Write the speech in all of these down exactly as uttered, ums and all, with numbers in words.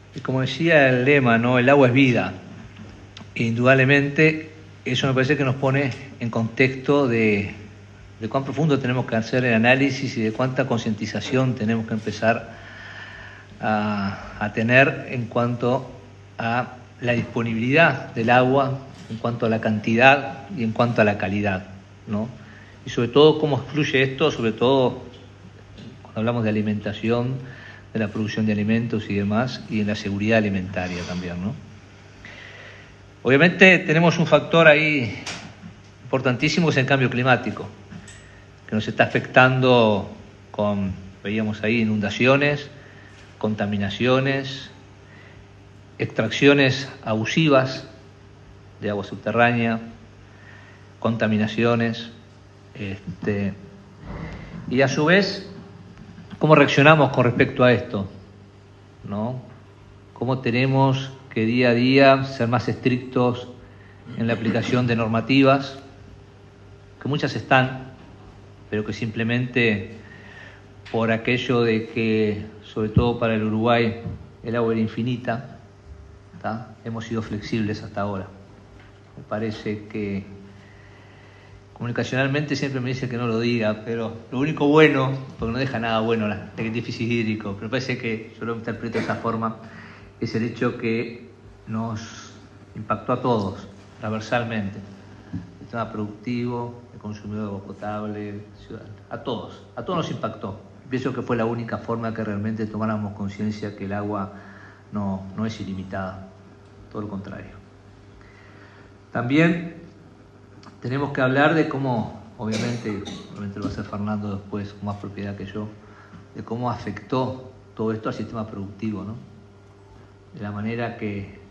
Y como decía el lema, ¿no? El agua es vida. E indudablemente eso me parece que nos pone en contexto de, de cuán profundo tenemos que hacer el análisis y de cuánta concientización tenemos que empezar a, a tener en cuanto a la disponibilidad del agua, en cuanto a la cantidad y en cuanto a la calidad, ¿no? Y sobre todo cómo influye esto, sobre todo cuando hablamos de alimentación, de la producción de alimentos y demás, y en la seguridad alimentaria también, ¿no? Obviamente tenemos un factor ahí importantísimo, que es el cambio climático, que nos está afectando con, veíamos ahí, inundaciones, contaminaciones, extracciones abusivas de agua subterránea, contaminaciones, este, y a su vez, ¿cómo reaccionamos con respecto a esto? ¿No? ¿Cómo tenemos que día a día ser más estrictos en la aplicación de normativas, que muchas están, pero que simplemente por aquello de que, sobre todo para el Uruguay, el agua era infinita, ¿tá? Hemos sido flexibles hasta ahora? Me parece que comunicacionalmente siempre me dice que no lo diga, pero lo único bueno, porque no deja nada bueno el déficit hídrico, pero me parece que yo lo interpreto de esa forma, es el hecho que nos impactó a todos, transversalmente. El tema productivo, el consumidor de agua potable, ciudadano, a todos, a todos nos impactó. Pienso que fue la única forma que realmente tomáramos conciencia que el agua no, no es ilimitada, todo lo contrario. También tenemos que hablar de cómo, obviamente, obviamente lo va a hacer Fernando después con más propiedad que yo, de cómo afectó todo esto al sistema productivo, ¿no? De la manera que,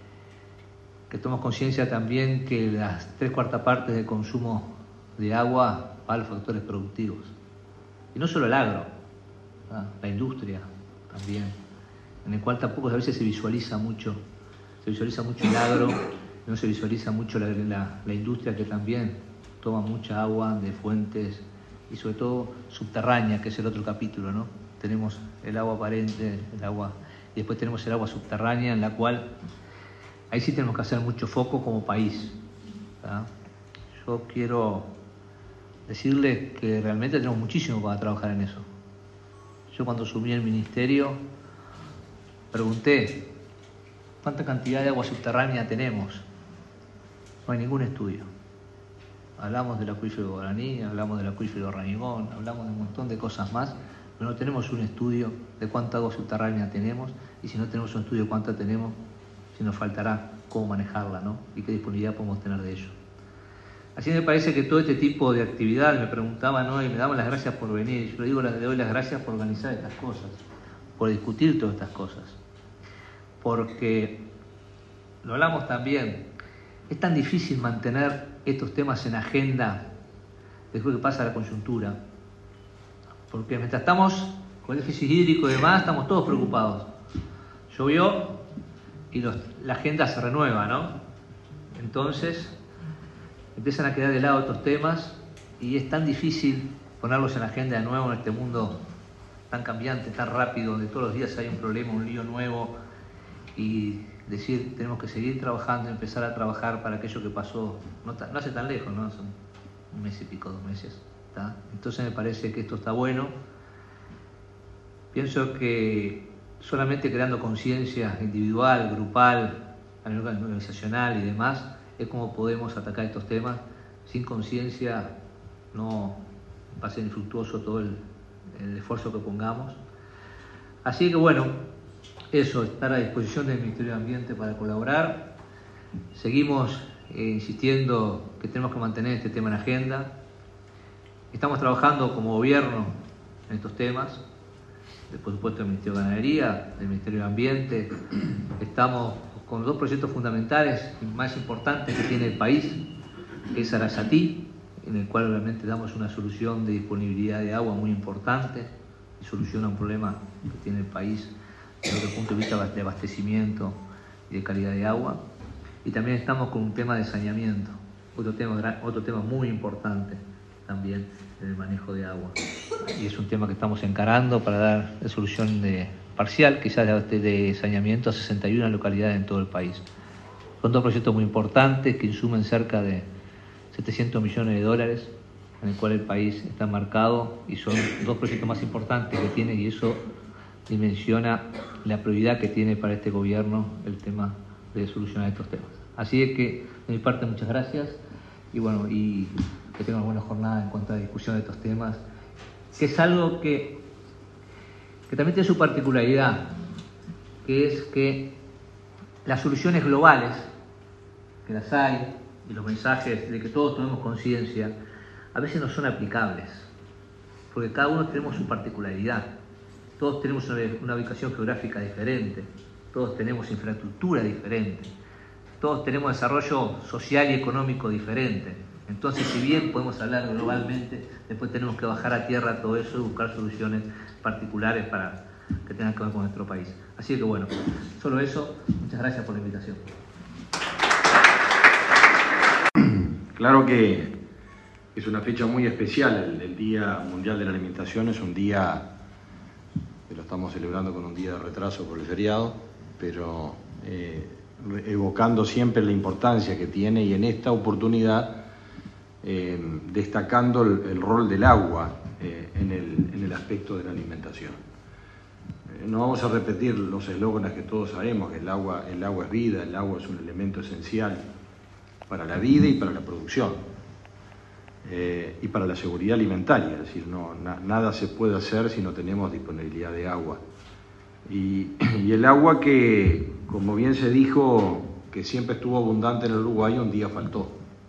que tomamos conciencia también que las tres cuartas partes del consumo de agua va a los factores productivos. Y no solo el agro, ¿no? La industria también, en el cual tampoco a veces se visualiza mucho, se visualiza mucho el agro, no se visualiza mucho la, la, la industria, que también toma mucha agua de fuentes y sobre todo subterránea, que es el otro capítulo, ¿no? Tenemos el agua aparente, el agua, y después tenemos el agua subterránea, en la cual ahí sí tenemos que hacer mucho foco como país, ¿tá? Yo quiero decirles que realmente tenemos muchísimo para trabajar en eso. Yo cuando asumí el ministerio pregunté cuánta cantidad de agua subterránea tenemos. No hay ningún estudio. Hablamos del acuífero Guaraní, hablamos del acuífero Ranigón, hablamos de un montón de cosas más, pero no tenemos un estudio de cuánta agua subterránea tenemos, y si no tenemos un estudio de cuánta tenemos, si nos faltará cómo manejarla, ¿no? Y qué disponibilidad podemos tener de ello. Así me parece que todo este tipo de actividad, me preguntaban, ¿no? Y me daban las gracias por venir. Yo le digo, le doy las gracias por organizar estas cosas, por discutir todas estas cosas. Porque, lo hablamos también, es tan difícil mantener estos temas en agenda después que pasa la coyuntura. Porque mientras estamos con el déficit hídrico y demás, estamos todos preocupados. Llovió y los, la agenda se renueva, ¿no? Entonces empiezan a quedar de lado estos temas y es tan difícil ponerlos en la agenda de nuevo en este mundo tan cambiante, tan rápido, donde todos los días hay un problema, un lío nuevo, y decir, tenemos que seguir trabajando, empezar a trabajar para aquello que pasó, no, no hace tan lejos, ¿no? Son un mes y pico, dos meses, ¿tá? Entonces me parece que esto está bueno. Pienso que solamente creando conciencia individual, grupal, a nivel organizacional y demás, es como podemos atacar estos temas. Sin conciencia no va a ser infructuoso todo el, el esfuerzo que pongamos. Así que bueno, eso, estar a disposición del Ministerio de Ambiente para colaborar. Seguimos eh, insistiendo que tenemos que mantener este tema en agenda. Estamos trabajando como gobierno en estos temas, por supuesto el Ministerio de Ganadería, el Ministerio de Ambiente. Estamos con dos proyectos fundamentales y más importantes que tiene el país, que es Arasatí, en el cual realmente damos una solución de disponibilidad de agua muy importante y soluciona un problema que tiene el país desde el punto de vista de abastecimiento y de calidad de agua. Y también estamos con un tema de saneamiento, otro tema, otro tema muy importante también en el manejo de agua. Y es un tema que estamos encarando para dar solución de, parcial, quizás de, de saneamiento a sesenta y una localidades en todo el país. Son dos proyectos muy importantes que insumen cerca de setecientos millones de dólares, en el cual el país está marcado, y son dos proyectos más importantes que tiene, y eso dimensiona la prioridad que tiene para este gobierno el tema de solucionar estos temas. Así es que, de mi parte, muchas gracias, y bueno, y que tengan una buena jornada en cuanto a la discusión de estos temas, que es algo que, que también tiene su particularidad, que es que las soluciones globales, que las hay, y los mensajes de que todos tomemos conciencia, a veces no son aplicables, porque cada uno tenemos su particularidad, todos tenemos una, una ubicación geográfica diferente, todos tenemos infraestructura diferente, todos tenemos desarrollo social y económico diferente. Entonces, si bien podemos hablar globalmente, después tenemos que bajar a tierra todo eso y buscar soluciones particulares para que tengan que ver con nuestro país. Así que bueno, solo eso. Muchas gracias por la invitación. Claro que es una fecha muy especial, el, el Día Mundial de la Alimentación es un día que lo estamos celebrando con un día de retraso por el feriado, pero eh, evocando siempre la importancia que tiene, y en esta oportunidad eh, destacando el, el rol del agua eh, en, el, en el aspecto de la alimentación. Eh, no vamos a repetir los eslóganes que todos sabemos, que el agua, el agua es vida, el agua es un elemento esencial para la vida y para la producción, eh, y para la seguridad alimentaria, es decir, no, na, nada se puede hacer si no tenemos disponibilidad de agua. Y, y el agua que, como bien se dijo, que siempre estuvo abundante en el Uruguay, un día faltó.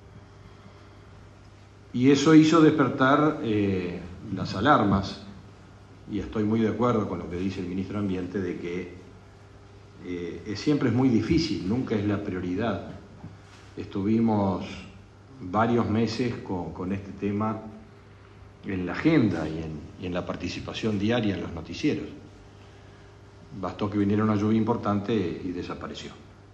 Y eso hizo despertar eh, las alarmas, y estoy muy de acuerdo con lo que dice el ministro de Ambiente, de que eh, siempre es muy difícil, nunca es la prioridad. Estuvimos varios meses con, con este tema en la agenda y en, y en la participación diaria en los noticieros. Bastó que viniera una lluvia importante y desapareció.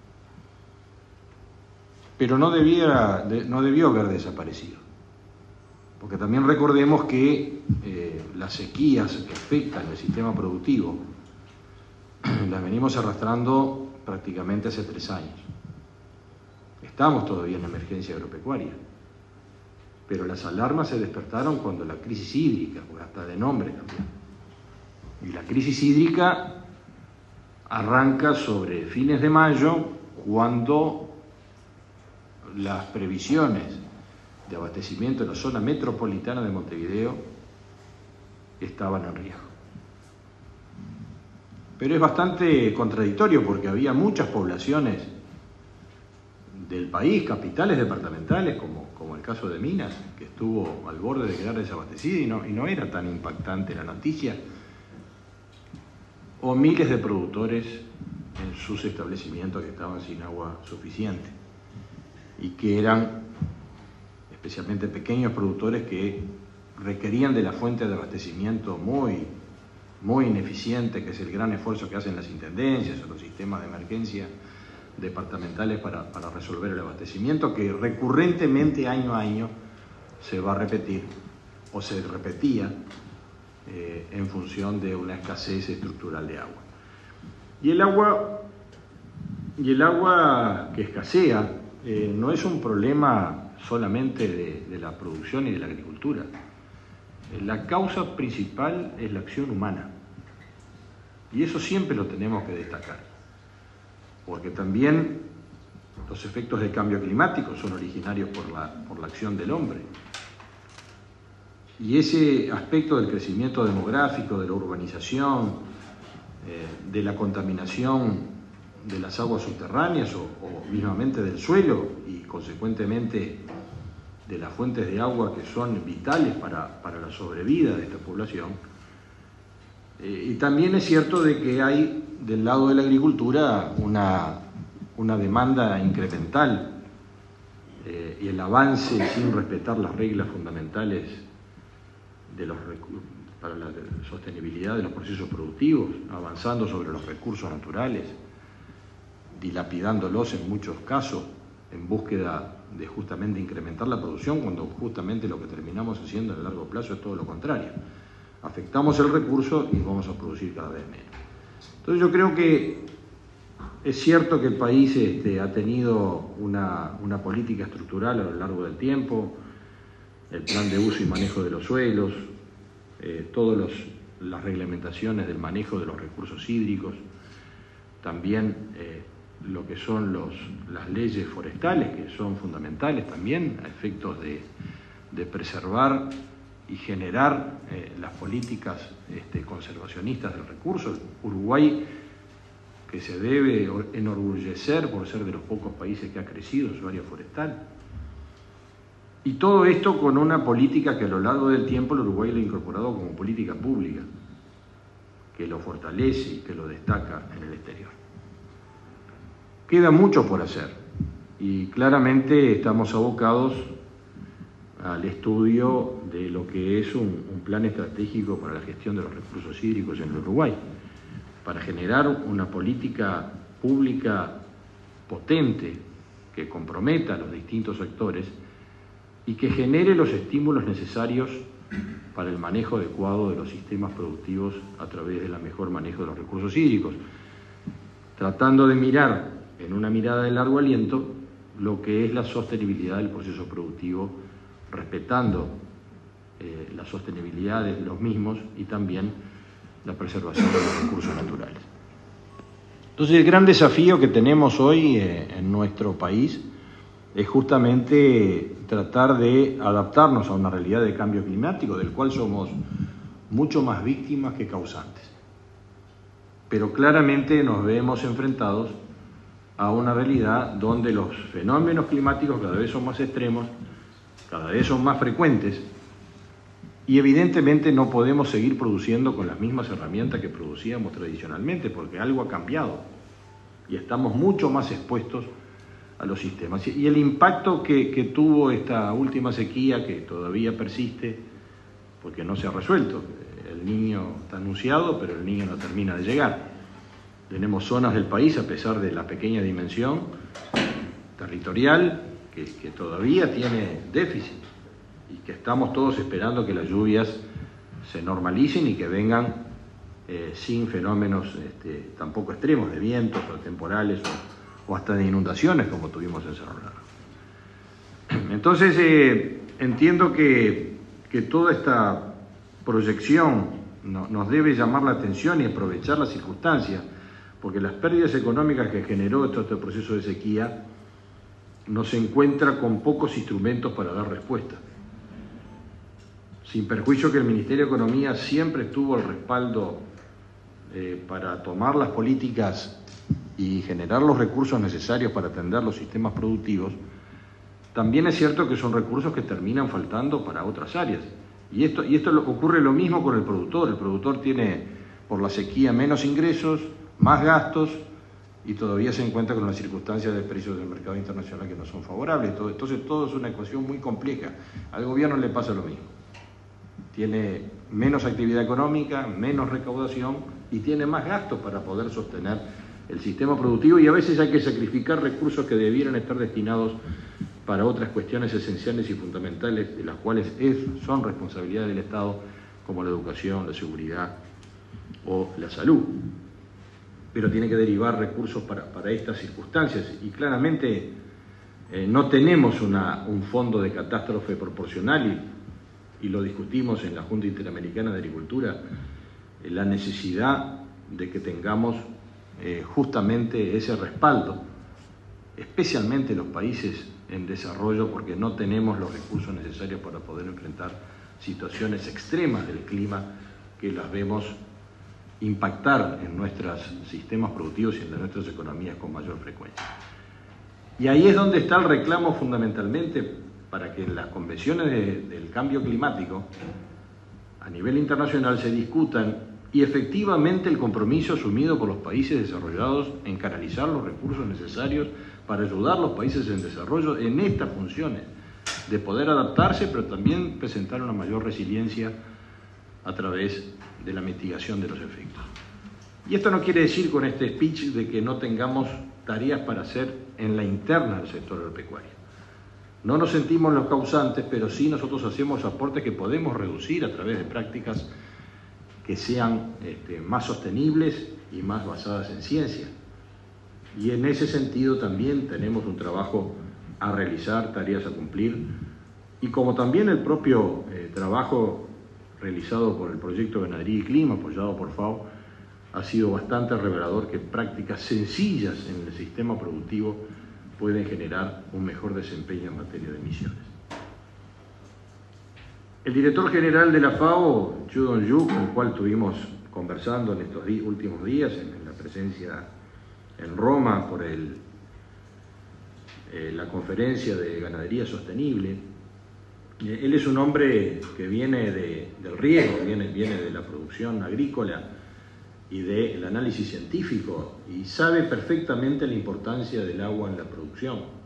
Pero no, debiera, de, no debió haber desaparecido, porque también recordemos que eh, las sequías que afectan el sistema productivo las venimos arrastrando prácticamente hace tres años. Estamos todavía en emergencia agropecuaria, pero las alarmas se despertaron cuando la crisis hídrica, porque hasta de nombre cambió. Y la crisis hídrica arranca sobre fines de mayo, cuando las previsiones de abastecimiento en la zona metropolitana de Montevideo estaban en riesgo. Pero es bastante contradictorio, porque había muchas poblaciones del país, capitales departamentales, como, como el caso de Minas, que estuvo al borde de quedar desabastecida, y no, y no era tan impactante la noticia, o miles de productores en sus establecimientos que estaban sin agua suficiente, y que eran especialmente pequeños productores que requerían de la fuente de abastecimiento muy, muy ineficiente, que es el gran esfuerzo que hacen las intendencias o los sistemas de emergencia departamentales para, para resolver el abastecimiento, que recurrentemente año a año se va a repetir, o se repetía eh, en función de una escasez estructural de agua. Y el agua, y el agua que escasea eh, no es un problema solamente de, de la producción y de la agricultura. La causa principal es la acción humana, y eso siempre lo tenemos que destacar, porque también los efectos del cambio climático son originarios por la, por la acción del hombre. Y ese aspecto del crecimiento demográfico, de la urbanización, eh, de la contaminación de las aguas subterráneas o, o mismamente del suelo, y consecuentemente de las fuentes de agua que son vitales para, para la sobrevida de esta población. Eh, y también es cierto de que hay del lado de la agricultura una, una demanda incremental eh, y el avance sin respetar las reglas fundamentales de los, para la sostenibilidad de los procesos productivos, avanzando sobre los recursos naturales, dilapidándolos en muchos casos en búsqueda de justamente incrementar la producción, cuando justamente lo que terminamos haciendo a largo plazo es todo lo contrario. Afectamos el recurso y vamos a producir cada vez menos. Entonces yo creo que es cierto que el país este, ha tenido una, una política estructural a lo largo del tiempo, el plan de uso y manejo de los suelos, eh, todas las reglamentaciones del manejo de los recursos hídricos, también eh, lo que son los, las leyes forestales, que son fundamentales también a efectos de, de preservar y generar eh, las políticas este, conservacionistas del recurso. Uruguay, que se debe enorgullecer por ser de los pocos países que ha crecido en su área forestal. Y todo esto con una política que a lo largo del tiempo el Uruguay lo ha incorporado como política pública, que lo fortalece y que lo destaca en el exterior. Queda mucho por hacer y claramente estamos abocados al estudio de lo que es un, un plan estratégico para la gestión de los recursos hídricos en el Uruguay, para generar una política pública potente que comprometa a los distintos actores y que genere los estímulos necesarios para el manejo adecuado de los sistemas productivos a través del mejor manejo de los recursos hídricos, tratando de mirar en una mirada de largo aliento lo que es la sostenibilidad del proceso productivo, respetando eh, la sostenibilidad de los mismos y también la preservación de los recursos naturales. Entonces el gran desafío que tenemos hoy eh, en nuestro país es justamente tratar de adaptarnos a una realidad de cambio climático del cual somos mucho más víctimas que causantes. Pero claramente nos vemos enfrentados a una realidad donde los fenómenos climáticos cada vez son más extremos, cada vez son más frecuentes y evidentemente no podemos seguir produciendo con las mismas herramientas que producíamos tradicionalmente porque algo ha cambiado y estamos mucho más expuestos a los sistemas. Y el impacto que, que tuvo esta última sequía, que todavía persiste porque no se ha resuelto, el Niño está anunciado pero el Niño no termina de llegar. Tenemos zonas del país, a pesar de la pequeña dimensión territorial, que, que todavía tiene déficit y que estamos todos esperando que las lluvias se normalicen y que vengan eh, sin fenómenos este, tampoco extremos de vientos o temporales o, o hasta de inundaciones como tuvimos en Cerro Largo. Entonces eh, entiendo que, que toda esta proyección no, nos debe llamar la atención y aprovechar las circunstancias, porque las pérdidas económicas que generó todo este proceso de sequía nos encuentra con pocos instrumentos para dar respuesta. Sin perjuicio que el Ministerio de Economía siempre tuvo el respaldo eh, para tomar las políticas y generar los recursos necesarios para atender los sistemas productivos, también es cierto que son recursos que terminan faltando para otras áreas. Y esto, y esto ocurre lo mismo con el productor. El productor tiene, por la sequía, menos ingresos, más gastos, y todavía se encuentra con las circunstancias de precios del mercado internacional que no son favorables. Entonces todo es una ecuación muy compleja. Al gobierno le pasa lo mismo. Tiene menos actividad económica, menos recaudación y tiene más gastos para poder sostener el sistema productivo, y a veces hay que sacrificar recursos que debieran estar destinados para otras cuestiones esenciales y fundamentales, de las cuales es, son responsabilidad del Estado, como la educación, la seguridad o la salud. Pero tiene que derivar recursos para, para estas circunstancias y claramente eh, no tenemos una, un fondo de catástrofe proporcional y, y lo discutimos en la Junta Interamericana de Agricultura, eh, la necesidad de que tengamos eh, justamente ese respaldo, especialmente los países en desarrollo, porque no tenemos los recursos necesarios para poder enfrentar situaciones extremas del clima que las vemos impactar en nuestros sistemas productivos y en nuestras economías con mayor frecuencia. Y ahí es donde está el reclamo fundamentalmente para que en las convenciones de, del cambio climático a nivel internacional se discutan y efectivamente el compromiso asumido por los países desarrollados en canalizar los recursos necesarios para ayudar a los países en desarrollo en estas funciones de poder adaptarse, pero también presentar una mayor resiliencia a través de la mitigación de los efectos. Y esto no quiere decir con este speech de que no tengamos tareas para hacer en la interna del sector agropecuario. No nos sentimos los causantes, pero sí nosotros hacemos aportes que podemos reducir a través de prácticas que sean este, más sostenibles y más basadas en ciencia. Y en ese sentido también tenemos un trabajo a realizar, tareas a cumplir, y como también el propio eh, trabajo realizado por el proyecto Ganadería y Clima, apoyado por FAO, ha sido bastante revelador que prácticas sencillas en el sistema productivo pueden generar un mejor desempeño en materia de emisiones. El director general de la FAO, Chu Dong-yu, con el cual estuvimos conversando en estos di- últimos días, en, en la presencia en Roma por el, eh, la conferencia de ganadería sostenible, eh, él es un hombre que viene de, del riego, viene, viene de la producción agrícola y del análisis científico, y sabe perfectamente la importancia del agua en la producción.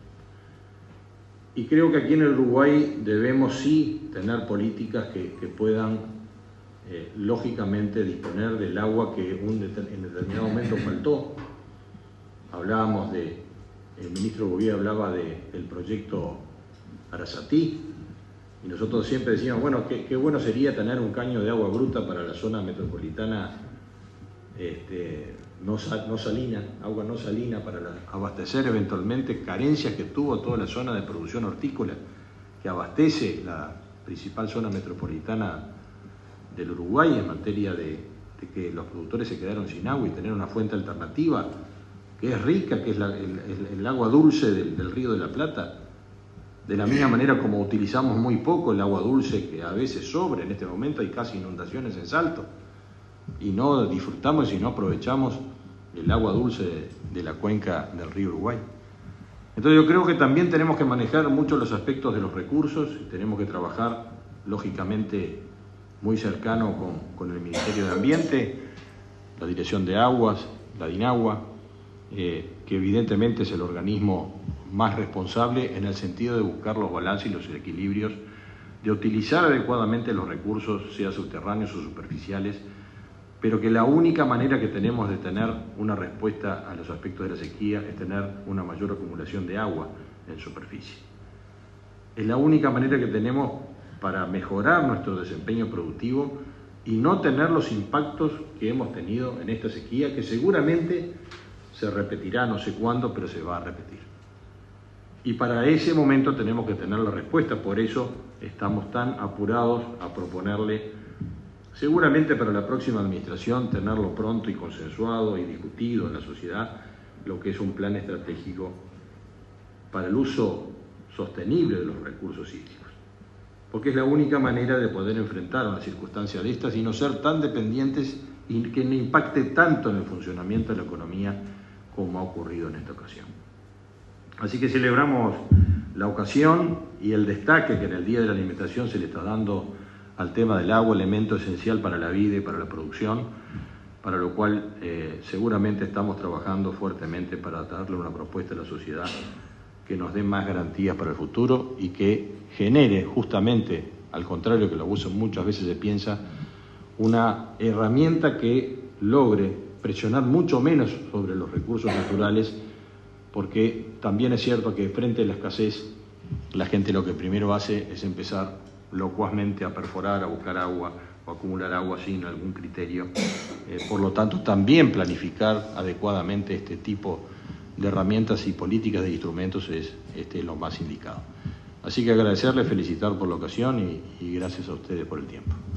Y creo que aquí en el Uruguay debemos sí tener políticas que, que puedan, eh, lógicamente, disponer del agua que un deter, en determinado momento faltó. Hablábamos de, el ministro Bouvier hablaba de, del proyecto Arasatí, y nosotros siempre decíamos, bueno, qué, qué bueno sería tener un caño de agua bruta para la zona metropolitana, este, no, sal, no salina, agua no salina para la, abastecer eventualmente carencias que tuvo toda la zona de producción hortícola que abastece la principal zona metropolitana del Uruguay en materia de, de que los productores se quedaron sin agua y tener una fuente alternativa que es rica, que es la, el, el, el agua dulce del, del Río de la Plata. De la misma manera como utilizamos muy poco el agua dulce que a veces sobra, en este momento hay casi inundaciones en Salto, y no disfrutamos y no aprovechamos el agua dulce de, de la cuenca del río Uruguay. Entonces yo creo que también tenemos que manejar mucho los aspectos de los recursos y tenemos que trabajar lógicamente muy cercano con, con el Ministerio de Ambiente, la Dirección de Aguas, la DINAGUA, eh, que evidentemente es el organismo más responsable en el sentido de buscar los balances y los equilibrios, de utilizar adecuadamente los recursos, sea subterráneos o superficiales, pero que la única manera que tenemos de tener una respuesta a los aspectos de la sequía es tener una mayor acumulación de agua en superficie. Es la única manera que tenemos para mejorar nuestro desempeño productivo y no tener los impactos que hemos tenido en esta sequía, que seguramente se repetirá, no sé cuándo, pero se va a repetir. Y para ese momento tenemos que tener la respuesta, por eso estamos tan apurados a proponerle, seguramente para la próxima administración, tenerlo pronto y consensuado y discutido en la sociedad, lo que es un plan estratégico para el uso sostenible de los recursos hídricos. Porque es la única manera de poder enfrentar una circunstancia de estas y no ser tan dependientes y que no impacte tanto en el funcionamiento de la economía como ha ocurrido en esta ocasión. Así que celebramos la ocasión y el destaque que en el Día de la Alimentación se le está dando al tema del agua, elemento esencial para la vida y para la producción, para lo cual eh, seguramente estamos trabajando fuertemente para darle una propuesta a la sociedad que nos dé más garantías para el futuro y que genere justamente, al contrario que lo muchas veces se piensa, una herramienta que logre presionar mucho menos sobre los recursos naturales, porque también es cierto que frente a la escasez la gente lo que primero hace es empezar locuazmente a perforar, a buscar agua o acumular agua sin algún criterio. Eh, por lo tanto, también planificar adecuadamente este tipo de herramientas y políticas de instrumentos es este, lo más indicado. Así que agradecerle, felicitar por la ocasión y, y gracias a ustedes por el tiempo.